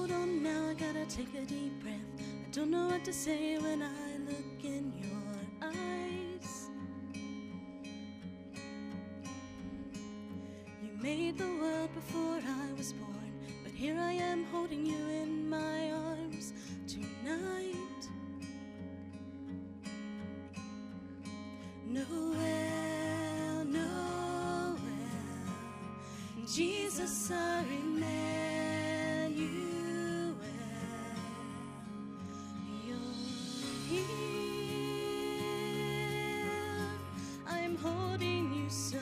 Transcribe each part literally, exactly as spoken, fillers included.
hold on now, I gotta take a deep breath. I don't know what to say when I look in your eyes. You made the world before I was born, but here I am holding you in my arms tonight. Noel, Noel, Jesus our Emmanuel, you're here. I'm holding you so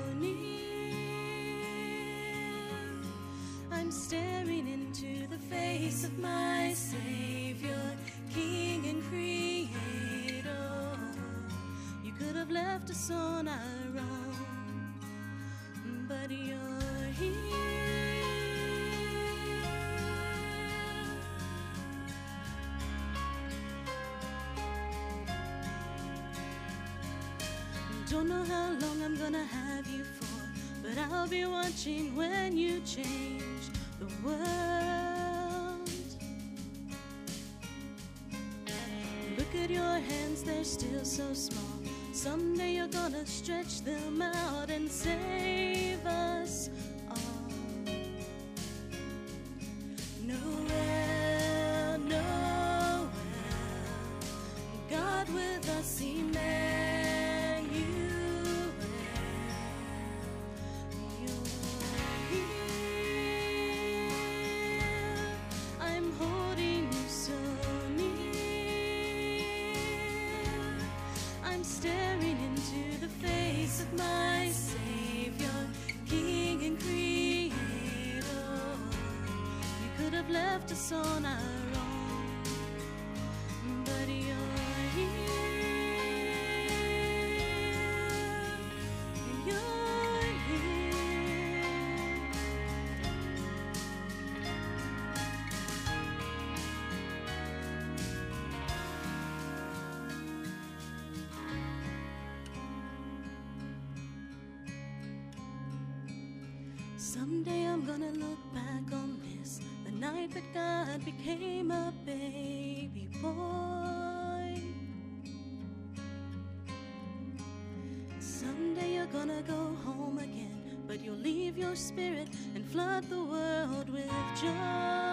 near. I'm staring into the face of my Savior, King and Creator. You could have left us on our own, but you're here. Don't know how long I'm gonna have you for, but I'll be watching when you change the world. Look at your hands, they're still so small. Someday you're gonna stretch them out and save us all. Noel, Noel, God with us, Emmanuel, you're here. I'm holding you so near. I'm staring into the face of my Savior, King and Creator. You could have left us on our own, but you're here. You're here. Someday I'm gonna look back on this, the night that God became a baby boy. Someday you're gonna go home again, but you'll leave your spirit and flood the world with joy.